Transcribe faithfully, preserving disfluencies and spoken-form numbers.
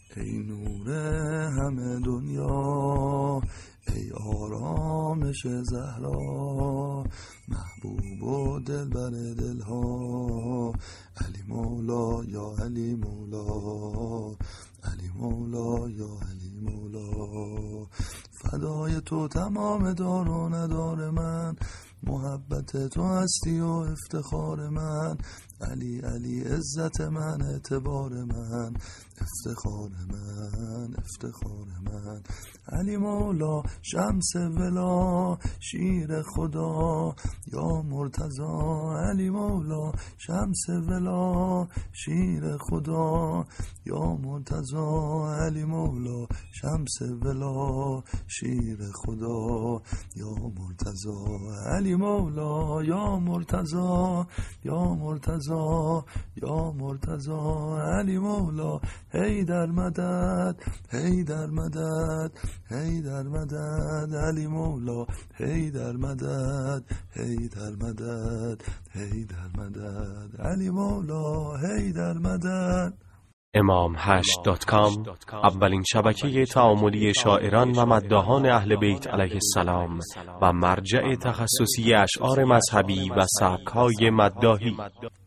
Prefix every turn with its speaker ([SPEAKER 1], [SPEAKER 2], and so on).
[SPEAKER 1] ای نور همه دنیا، ای آرامش زهرا، محبوب و دلبر دلها، علی مولا یا علی مولا، علی مولا یا علی مولا. فدای تو تمام دار و ندار من، محبت تو هستی و افتخار من، علی علی عزت من، اعتبار من، افتخار من، افتخار من. علی مولا شمس ولا، شیر خدا یا مرتضی، علی مولا شمس ولا، شیر خدا یا مرتضی، علی مولا شمس ولا، شیر خدا یا مرتضی، علی مولا یا مرتضی یا مرتضی یا مرتضی، علی مولا هی در مدد، هی در مدد، هی در مدد، علی مولا هی در مدد، هی در مدد، هی در مدد، علی مولا هی در مدد.
[SPEAKER 2] امام هشت دات کام اولین شبکه تعاملی شاعران و مداحان اهل بیت علیه السلام و مرجع تخصصی اشعار مذهبی و سبک‌های مداحی.